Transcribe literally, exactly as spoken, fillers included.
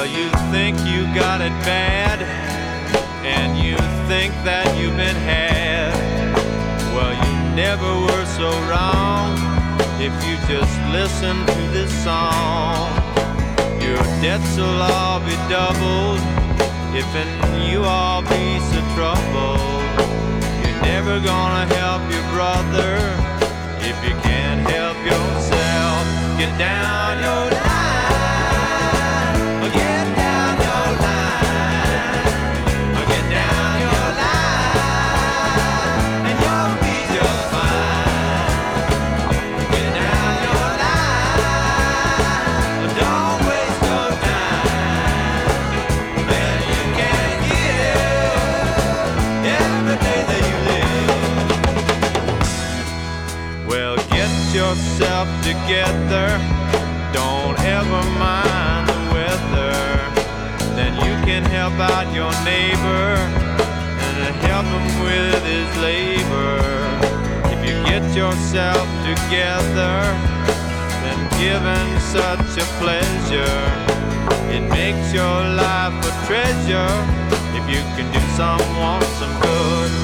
Well, you think you got it bad, and you think that you've been had. Well, you never were so wrong if you just listen to this song. Your debts will all be doubled if in you all be so troubled. You're never gonna help your brother if you can't help yourself. Get down your line. Get down your line. Get down your line, and you'll be just fine. Get down your line. Don't waste your time. Man, you can give every day that you live. Well, get yourself together. Don't ever mind the weather. Then you can help out your neighbor and help him with his labor. If you get yourself together, then giving such a pleasure. It makes your life a treasure if you can do someone some good.